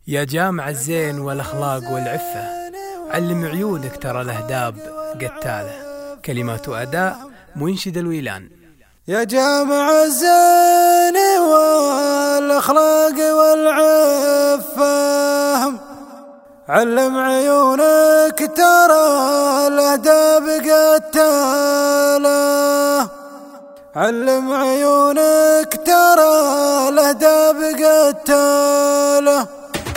يا جامع الزين والأخلاق والعفة، علم عيونك ترى الأهداب قتالة. كلمات وأداء منشد الويلان. يا جامع الزين والأخلاق والعفة، علم عيونك ترى الأهداب قتالة. علم عيونك ترى الأهداب قتالة.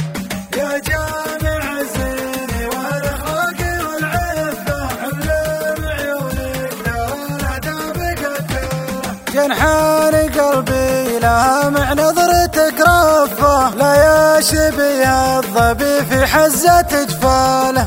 يا جامع الزين والأخلاق والعفة، علم عيونك ترى الأهداب قتالة. جنحان قلبي لها مع نظرتك رفة، لا يشبه الظبي في حزة جفاله.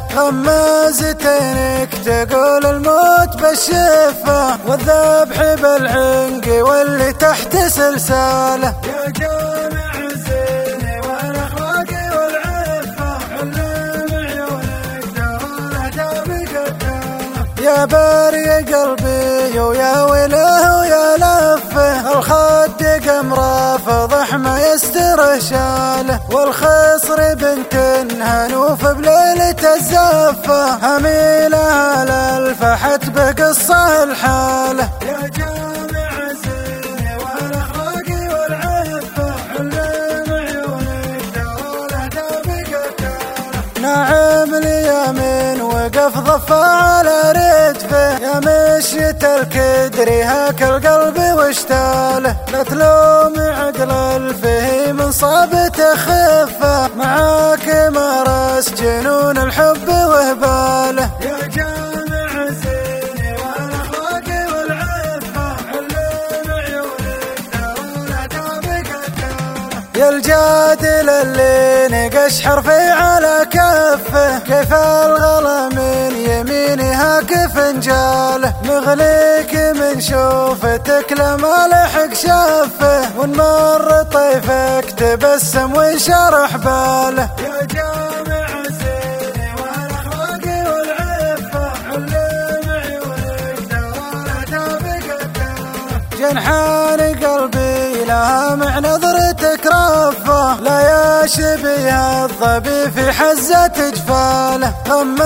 غمازتينك تقول الموت بالشفة، والذبح بالعنق واللي تحت سلساله. يا جامع الزين والأخلاق والعفة، علم عيونك ترى الأهداب قتالة. يا باري قلبي ويا ويله ويا لفه، الخد قمره فضح ما يستر شاله. والخصر بنت هنوف بليلة الزفة، هميلها للفحت بقصة الحالة. يا جامع الزين والأخلاق والعفة، علم عيونك ترى الأهداب قتالة. نعم اليمين وقف ضفة على ردفه، يا مشية الكدري هاك القلب واشتاله. لا تلوم عقل الفهي من صابته خفه، معاك مارس جنون الحب وهباله. يا جامع الزين والأخلاق والعفة، علم عيونك ترى الأهداب قتالة. يا الجادل اللي نقش حرفي على كفه، كيف الغلا من يميني هاك فنجاله. مغليك من شوفتك لما لحق شافه، ونمر طيفك تبسم وينشرح باله. يا جامع الزين والأخلاق والعفة، علم عيونك ترى الأهداب قتالة. جنحان قلبي لها مع نظرتك رفة، لا يشبه الظبي في حزة جفاله.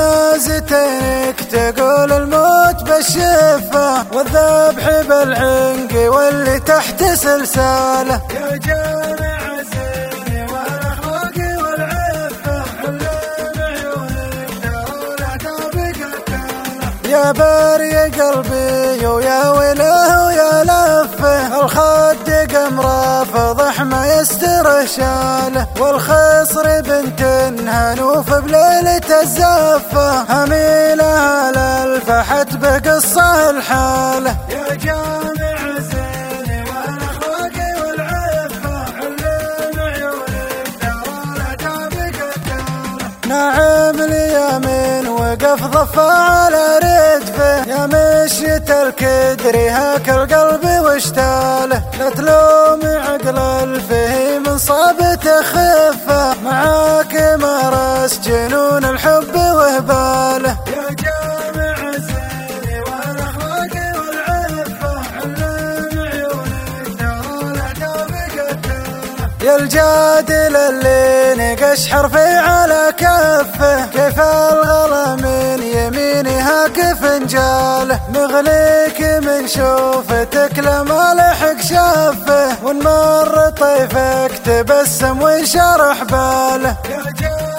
غمازتينك تقول الموت بالشفة، والذبح بالعنق واللي تحت سلساله. يا جامع الزين والأخلاق والعفة، علم عيونك ترى الأهداب قتالة. يا باري قلبي ويا ويله ويا لفه، الخد قمره فضح ما يستر شاله. والخصر بنت هنوف بليلة الزفة، هميلها للفحت بقصة الحالة. يا جامع الزين والأخلاق والعفة، علم عيونك ترى الأهداب قتالة. نعم اليمين وقف ضفة على ردفه، يا مشية الكدري هاك القلب واشتاله. لا تلوم عقل الفهي من صابته خفه، معاك مارس جنون الحب وهباله. يا جامع الزين والأخلاق والعفة، علم عيونك ترى الأهداب قتالة. يا الجادل اللي نقش حرفي على كفه، كيف الغلا من يميني هاك فنجاله. مغليك من شوفتك لما لحق شافه، ونمر طيفك تبسم وينشرح باله. يا